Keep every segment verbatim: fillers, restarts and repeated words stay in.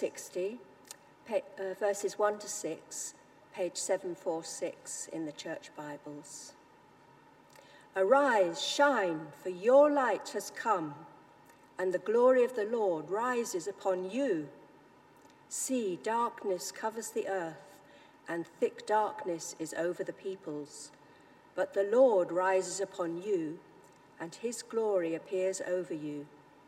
sixty, pa- uh, verses one to six, page seven forty-six in the Church Bibles. Arise, shine, for your light has come, and the glory of the Lord rises upon you. See, darkness covers the earth, and thick darkness is over the peoples. But the Lord rises upon you, and his glory appears over you.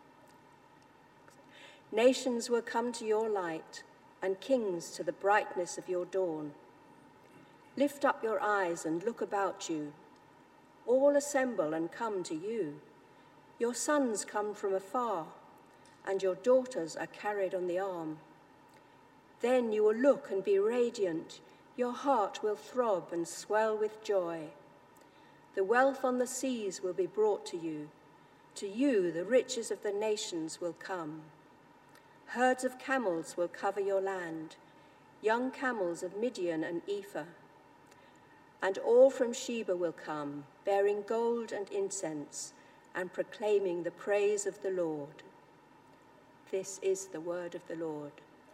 Nations will come to your light, and kings to the brightness of your dawn. Lift up your eyes and look about you. All assemble and come to you. Your sons come from afar, and your daughters are carried on the arm. Then you will look and be radiant. Your heart will throb and swell with joy. The wealth on the seas will be brought to you. To you the riches of the nations will come. Herds of camels will cover your land, young camels of Midian and Ephah. And all from Sheba will come, bearing gold and incense, and proclaiming the praise of the Lord. This is the word of the Lord.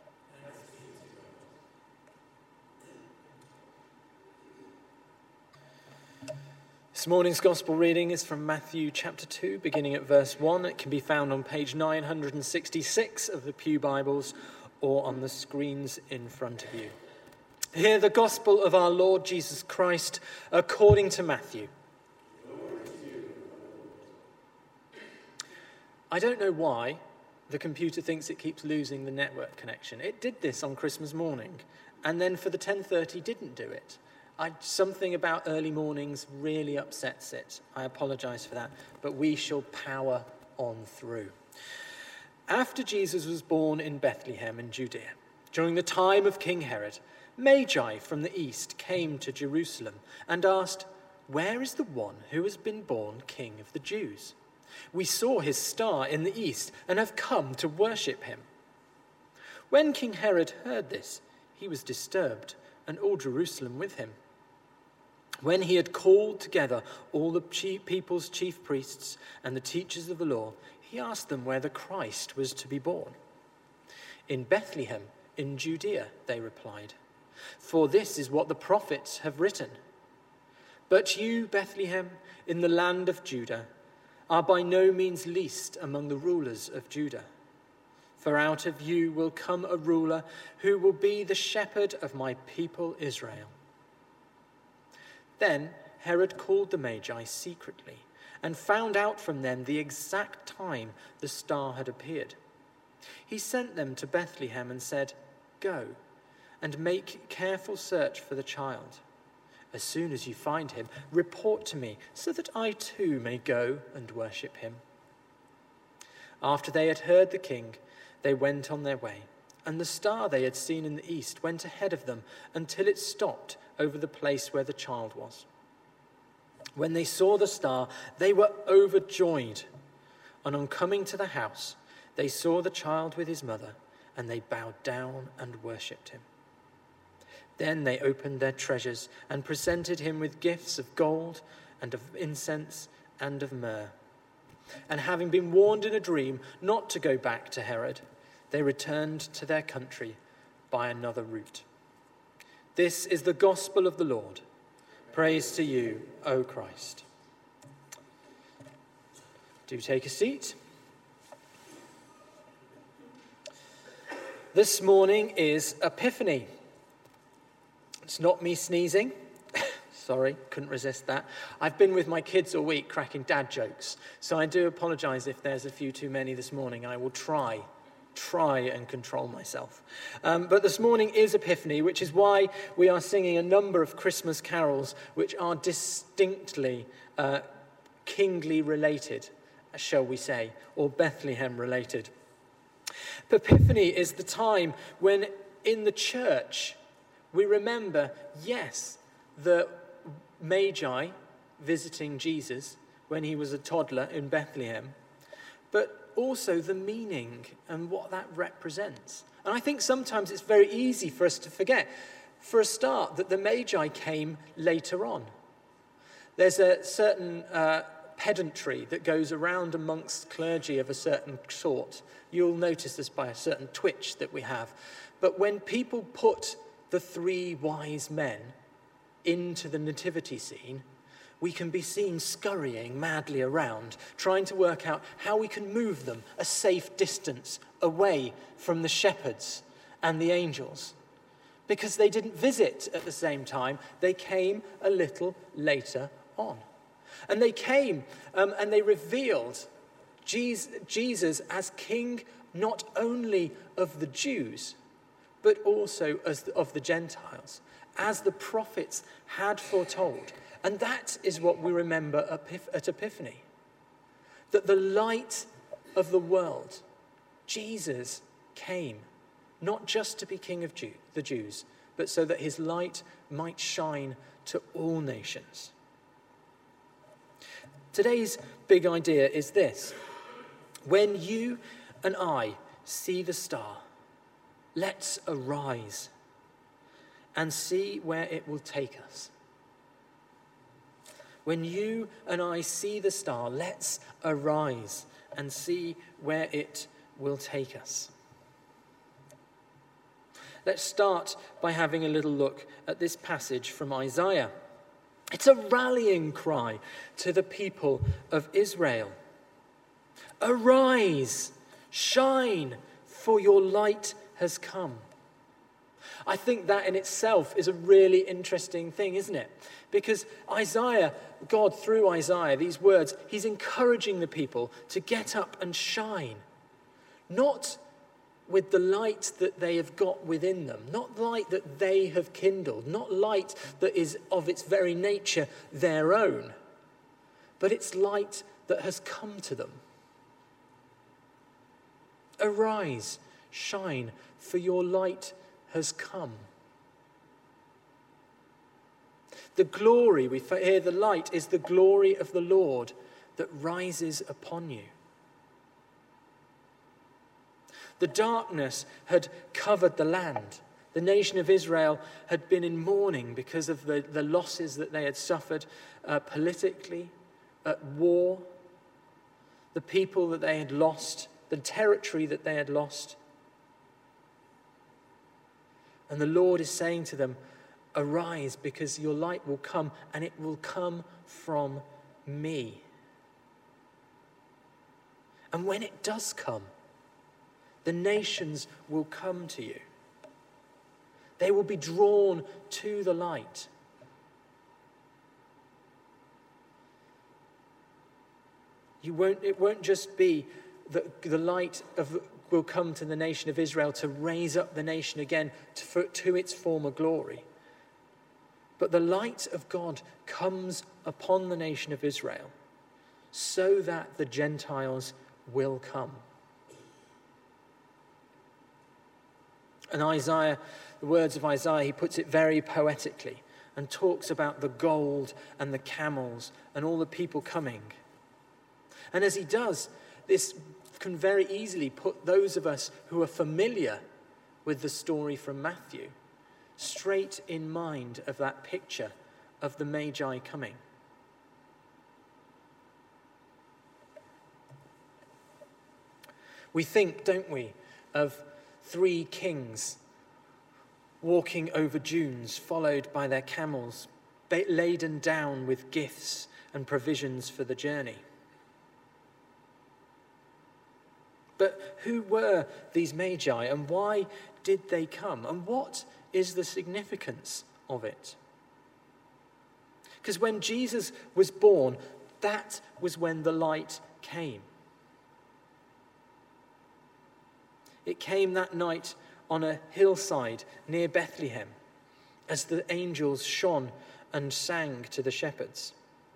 This morning's Gospel reading is from Matthew chapter two, beginning at verse one. It can be found on page nine hundred sixty-six of the Pew Bibles or on the screens in front of you. Hear the Gospel of our Lord Jesus Christ according to Matthew. I don't know why the computer thinks it keeps losing the network connection. It did this on Christmas morning, and then for the ten thirty didn't do it. I, something about early mornings really upsets it. I apologise for that, but we shall power on through. After Jesus was born in Bethlehem in Judea, during the time of King Herod, Magi from the east came to Jerusalem and asked, "Where is the one who has been born King of the Jews? We saw his star in the east and have come to worship him." When King Herod heard this, he was disturbed, and all Jerusalem with him. When he had called together all the chief people's chief priests and the teachers of the law, he asked them where the Christ was to be born. "In Bethlehem, in Judea," they replied, "for this is what the prophets have written. But you, Bethlehem, in the land of Judah, are by no means least among the rulers of Judah. For out of you will come a ruler who will be the shepherd of my people Israel." Then Herod called the Magi secretly and found out from them the exact time the star had appeared. He sent them to Bethlehem and said, "Go and make careful search for the child. As soon as you find him, report to me so that I too may go and worship him." After they had heard the king, they went on their way, and the star they had seen in the east went ahead of them until it stopped over the place where the child was. When they saw the star, they were overjoyed. And on coming to the house, they saw the child with his mother, and they bowed down and worshipped him. Then they opened their treasures and presented him with gifts of gold and of incense and of myrrh. And having been warned in a dream not to go back to Herod, they returned to their country by another route. This is the gospel of the Lord. Praise to you, O Christ. Do take a seat. This morning is Epiphany. It's not me sneezing. Sorry, couldn't resist that. I've been with my kids all week cracking dad jokes, so I do apologise if there's a few too many this morning. I will try, try and control myself. Um, but this morning is Epiphany, which is why we are singing a number of Christmas carols which are distinctly uh, kingly related, shall we say, or Bethlehem related. Epiphany is the time when in the church we remember, yes, the Magi visiting Jesus when he was a toddler in Bethlehem, but also the meaning and what that represents. And I think sometimes it's very easy for us to forget, for a start, that the Magi came later on. There's a certain uh, pedantry that goes around amongst clergy of a certain sort. You'll notice this by a certain twitch that we have. But when people put the three wise men into the nativity scene, we can be seen scurrying madly around, trying to work out how we can move them a safe distance away from the shepherds and the angels. Because they didn't visit at the same time, they came a little later on. And they came um, and they revealed Jesus as king not only of the Jews, but also as of the Gentiles, as the prophets had foretold. And that is what we remember at Epiphany. That the light of the world, Jesus, came, not just to be king of Jew, the Jews, but so that his light might shine to all nations. Today's big idea is this. When you and I see the star, let's arise and see where it will take us. When you and I see the star, let's arise and see where it will take us. Let's start by having a little look at this passage from Isaiah. It's a rallying cry to the people of Israel. Arise, shine, for your light has come. I think that in itself is a really interesting thing, isn't it? Because Isaiah, God through Isaiah, these words, he's encouraging the people to get up and shine. Not with the light that they have got within them, not light that they have kindled, not light that is of its very nature their own, but it's light that has come to them. Arise, shine, for your light has come. The glory, we hear the light, is the glory of the Lord that rises upon you. The darkness had covered the land. The nation of Israel had been in mourning because of the, the losses that they had suffered uh, politically, at war, the people that they had lost, the territory that they had lost. And the Lord is saying to them, arise, because your light will come, and it will come from me. And when it does come, the nations will come to you. They will be drawn to the light. You won't, it won't just be that the light of, will come to the nation of Israel to raise up the nation again to, for, to its former glory. But the light of God comes upon the nation of Israel so that the Gentiles will come. And Isaiah, the words of Isaiah, he puts it very poetically and talks about the gold and the camels and all the people coming. And as he does, this can very easily put those of us who are familiar with the story from Matthew straight in mind of that picture of the Magi coming. We think, don't we, of three kings walking over dunes, followed by their camels, laden down with gifts and provisions for the journey. But who were these Magi, and why did they come? And what is the significance of it? Because when Jesus was born, that was when the light came. It came that night on a hillside near Bethlehem as the angels shone and sang to the shepherds.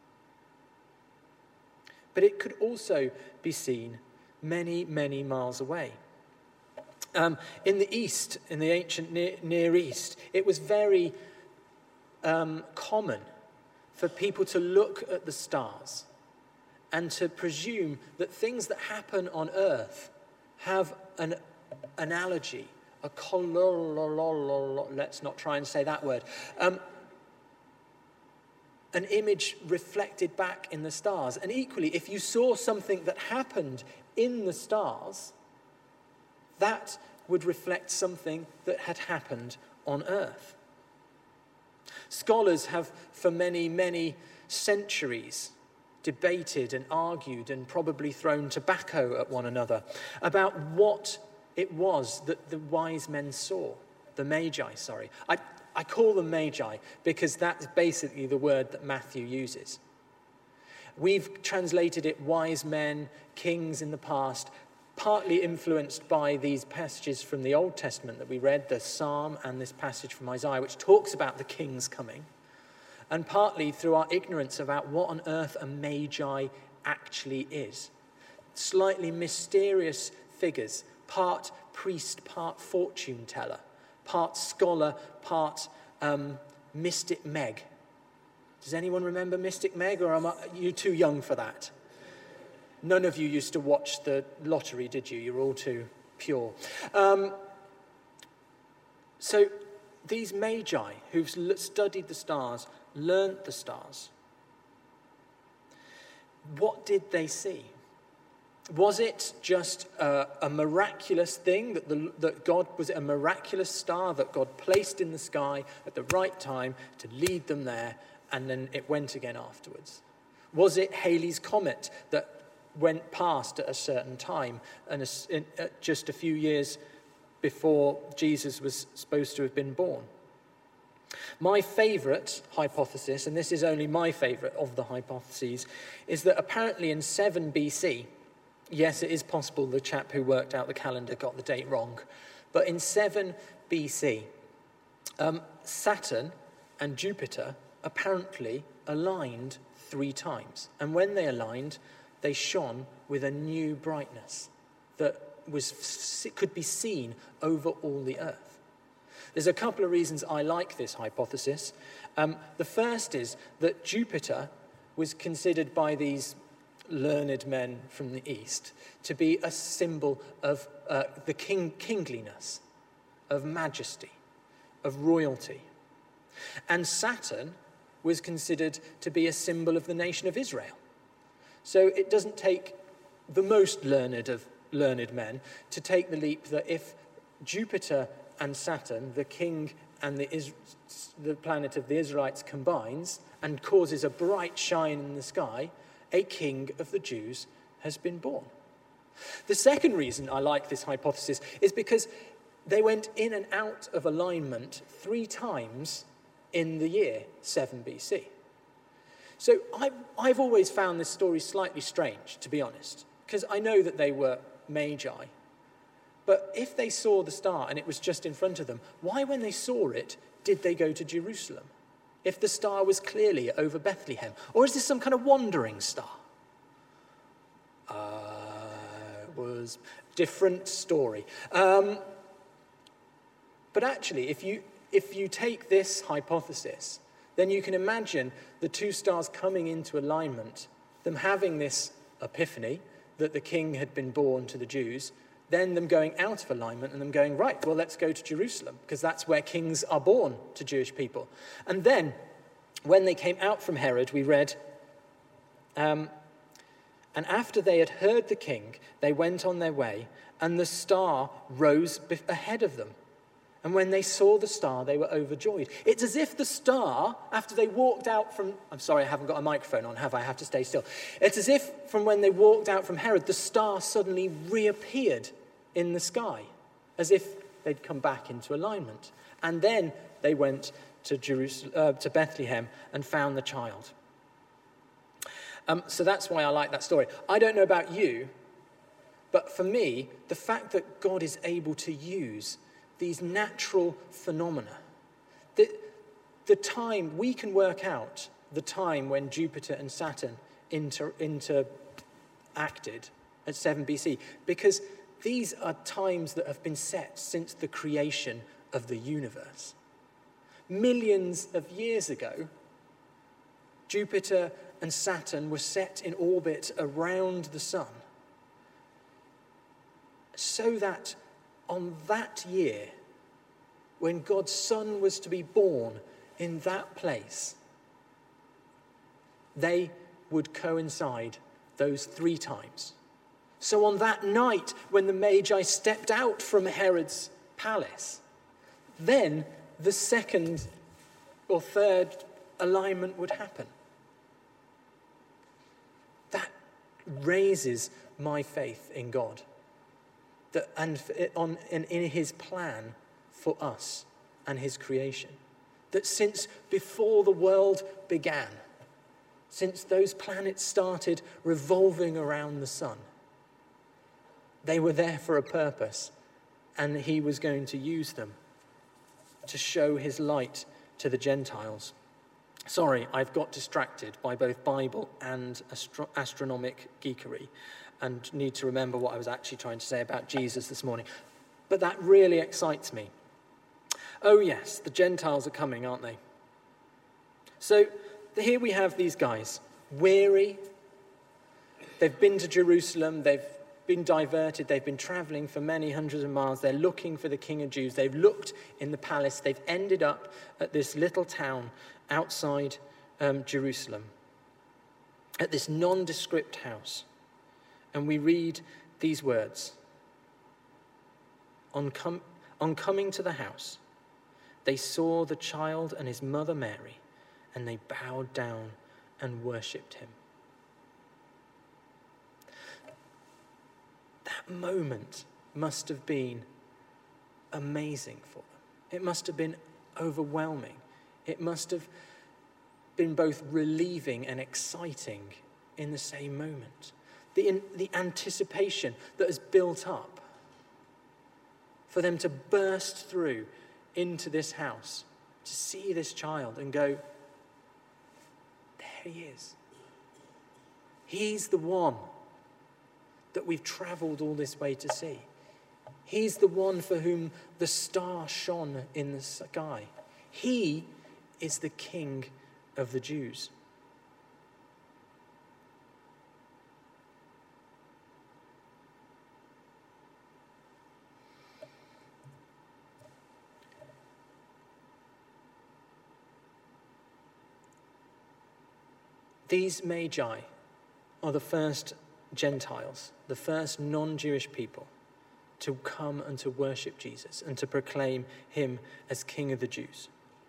But it could also be seen many, many miles away. Um, in the East, in the ancient Near, Near East, it was very um, common for people to look at the stars and to presume that things that happen on earth have an analogy, a color, let's not try and say that word, um, an image reflected back in the stars. And equally, if you saw something that happened in the stars, that would reflect something that had happened on earth. Scholars have for many, many centuries debated and argued and probably thrown tobacco at one another about what it was that the wise men saw. The Magi, sorry. I, I call them Magi because that's basically the word that Matthew uses. We've translated it wise men, kings in the past, partly influenced by these passages from the Old Testament that we read, the Psalm and this passage from Isaiah, which talks about the kings coming, and partly through our ignorance about what on earth a Magi actually is. Slightly mysterious figures, part priest, part fortune teller, part scholar, part um, Mystic Meg. Does anyone remember Mystic Meg, or am I, are you too young for that? None of you used to watch the lottery, did you? You're all too pure. Um, so these Magi who've studied the stars, learnt the stars, what did they see? Was it just a, a miraculous thing that, the, that God, was it a miraculous star that God placed in the sky at the right time to lead them there, and then it went again afterwards? Was it Halley's Comet that went past at a certain time and a, in, uh, just a few years before Jesus was supposed to have been born? My favourite hypothesis, and this is only my favourite of the hypotheses, is that apparently in seven B C, yes, it is possible the chap who worked out the calendar got the date wrong, but in seven B C, um, Saturn and Jupiter apparently aligned three times. And when they aligned, they shone with a new brightness that was could be seen over all the earth. There's a couple of reasons I like this hypothesis. Um, the first is that Jupiter was considered by these learned men from the East to be a symbol of uh, the king kingliness, of majesty, of royalty. And Saturn was considered to be a symbol of the nation of Israel. So it doesn't take the most learned of learned men to take the leap that if Jupiter and Saturn, the king and the, Is- the planet of the Israelites, combines and causes a bright shine in the sky, a king of the Jews has been born. The second reason I like this hypothesis is because they went in and out of alignment three times in the year seven B C. So I've, I've always found this story slightly strange, to be honest, because I know that they were Magi. But if they saw the star and it was just in front of them, why, when they saw it, did they go to Jerusalem? If the star was clearly over Bethlehem? Or is this some kind of wandering star? Uh, it was a different story. Um, but actually, if you, if you take this hypothesis, then you can imagine the two stars coming into alignment, them having this epiphany that the king had been born to the Jews, then them going out of alignment and them going, right, well, let's go to Jerusalem, because that's where kings are born to Jewish people. And then, when they came out from Herod, we read, um, and after they had heard the king, they went on their way, and the star rose ahead of them. And when they saw the star, they were overjoyed. It's as if the star, after they walked out from... I'm sorry, I haven't got a microphone on, have I? I have to stay still. It's as if from when they walked out from Herod, the star suddenly reappeared in the sky, as if they'd come back into alignment. And then they went to Jerusalem, uh, to Bethlehem and found the child. Um, so that's why I like that story. I don't know about you, but for me, the fact that God is able to use these natural phenomena, the, the time, we can work out the time when Jupiter and Saturn inter, interacted at seven B C, because these are times that have been set since the creation of the universe. Millions of years ago, Jupiter and Saturn were set in orbit around the sun, so that on that year, when God's Son was to be born in that place, they would coincide those three times. So on that night when the Magi stepped out from Herod's palace, then the second or third alignment would happen. That raises my faith in God that, and on, and in his plan for us and his creation. That since before the world began, since those planets started revolving around the sun, they were there for a purpose, and he was going to use them to show his light to the Gentiles. Sorry, I've got distracted by both Bible and astro- astronomic geekery and need to remember what I was actually trying to say about Jesus this morning. But that really excites me. Oh yes, the Gentiles are coming, aren't they? So here we have these guys, weary. They've been to Jerusalem, they've been diverted, they've been traveling for many hundreds of miles, they're looking for the King of Jews, they've looked in the palace, they've ended up at this little town outside um, Jerusalem, at this nondescript house, and we read these words, on, com- on coming to the house, they saw the child and his mother Mary, and they bowed down and worshipped him. That moment must have been amazing for them. It must have been overwhelming. It must have been both relieving and exciting in the same moment. The, in, the anticipation that has built up for them to burst through into this house, to see this child and go, there he is. He's the one that we've traveled all this way to see. He's the one for whom the star shone in the sky. He is the King of the Jews. These Magi are the first Gentiles, the first non-Jewish people to come and to worship Jesus and to proclaim him as King of the Jews.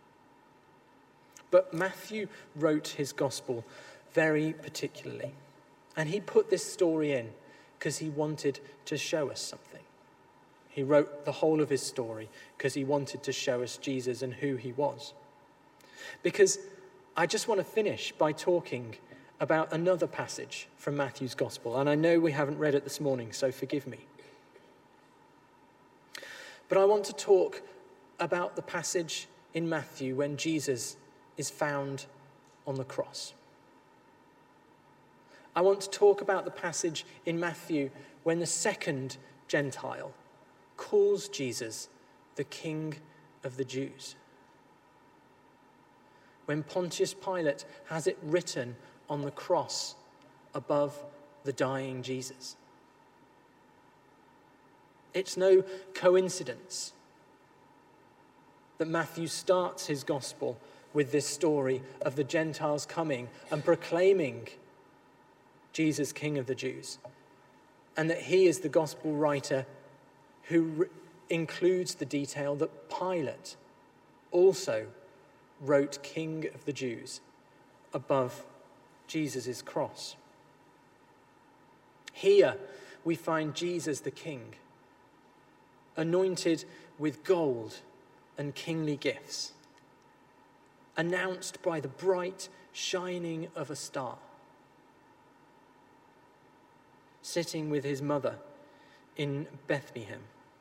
But Matthew wrote his gospel very particularly, and he put this story in because he wanted to show us something. He wrote the whole of his story because he wanted to show us Jesus and who he was. Because I just want to finish by talking about another passage from Matthew's gospel, and I know we haven't read it this morning, so forgive me. But I want to talk about the passage in Matthew when Jesus is found on the cross. I want to talk about the passage in Matthew when the second Gentile calls Jesus the King of the Jews. When Pontius Pilate has it written on the cross above the dying Jesus. It's no coincidence that Matthew starts his gospel with this story of the Gentiles coming and proclaiming Jesus, King of the Jews, and that he is the gospel writer who re- includes the detail that Pilate also wrote King of the Jews above Jesus' cross. Here we find Jesus the King, anointed with gold and kingly gifts, announced by the bright shining of a star, sitting with his mother in Bethlehem.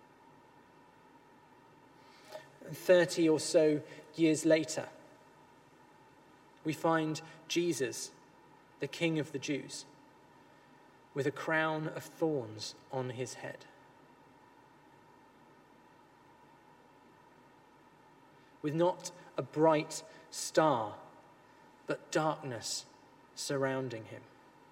Thirty or so years later, we find Jesus, the King of the Jews, with a crown of thorns on his head. With not a bright star, but darkness surrounding him.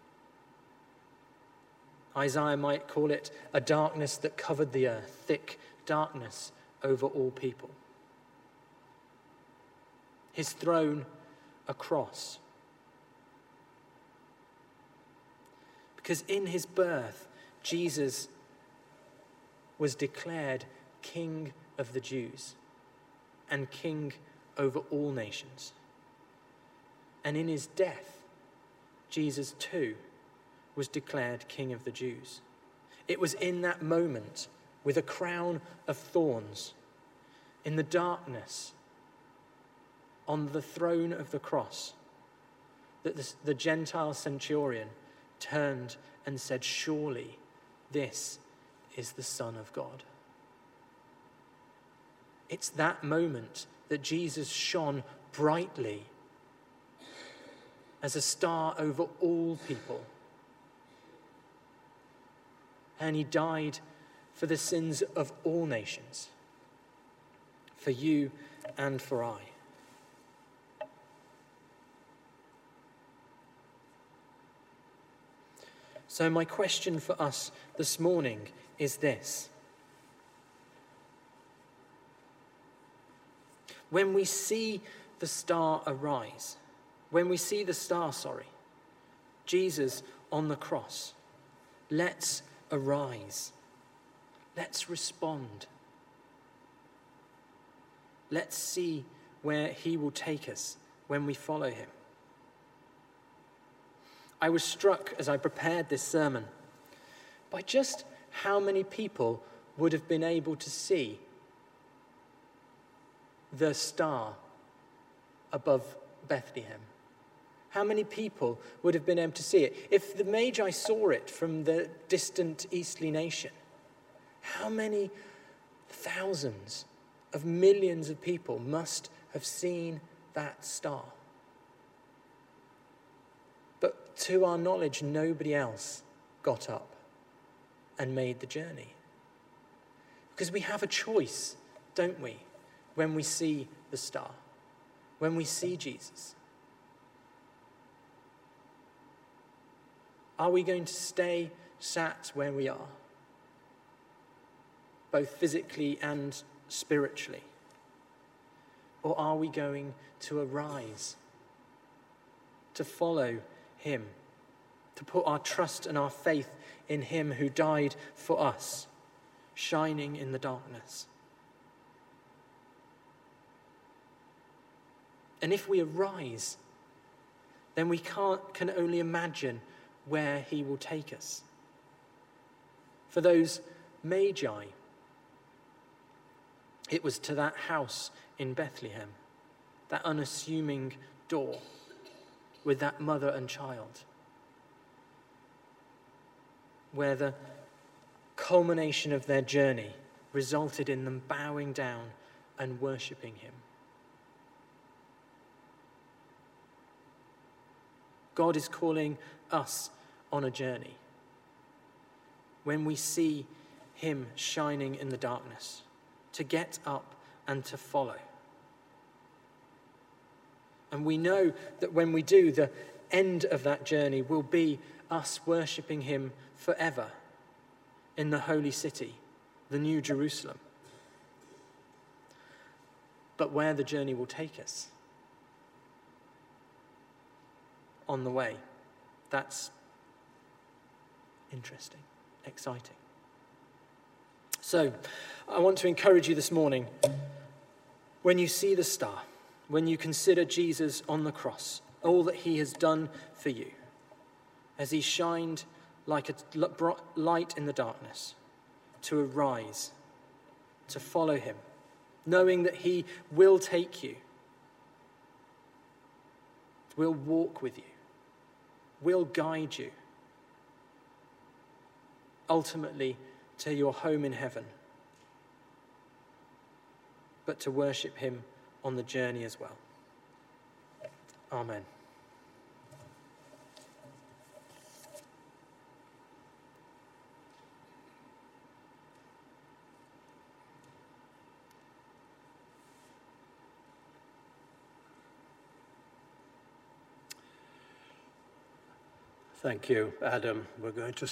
Isaiah might call it a darkness that covered the earth, thick darkness over all people. His throne, a cross. Because in his birth, Jesus was declared King of the Jews and King over all nations. And in his death, Jesus too was declared King of the Jews. It was in that moment, with a crown of thorns, in the darkness, on the throne of the cross, that the, the Gentile centurion turned and said, "Surely this is the Son of God." It's that moment that Jesus shone brightly as a star over all people. And he died for the sins of all nations, for you and for I. So my question for us this morning is this. When we see the star arise, when we see the star, sorry, Jesus on the cross, let's arise. Let's respond. Let's see where he will take us when we follow him. I was struck as I prepared this sermon by just how many people would have been able to see the star above Bethlehem. How many people would have been able to see it? If the Magi saw it from the distant eastly nation, how many thousands of millions of people must have seen that star? But to our knowledge, nobody else got up and made the journey. Because we have a choice, don't we, when we see the star, when we see Jesus. Are we going to stay sat where we are, both physically and spiritually? Or are we going to arise, to follow him, to put our trust and our faith in him who died for us, shining in the darkness? And if we arise, then we can't, can only imagine where he will take us. For those Magi, it was to that house in Bethlehem, that unassuming door with that mother and child, where the culmination of their journey resulted in them bowing down and worshipping him. God is calling us on a journey. When we see him shining in the darkness, to get up and to follow. And we know that when we do, the end of that journey will be us worshipping him forever in the holy city, the New Jerusalem. But where the journey will take us on the way, that's interesting, exciting. So, I want to encourage you this morning, when you see the star, when you consider Jesus on the cross, all that he has done for you, as he shined like a light in the darkness, to arise, to follow him, knowing that he will take you, will walk with you, will guide you, ultimately to your home in heaven, but to worship him on the journey as well. Amen. Thank you, Adam. We're going to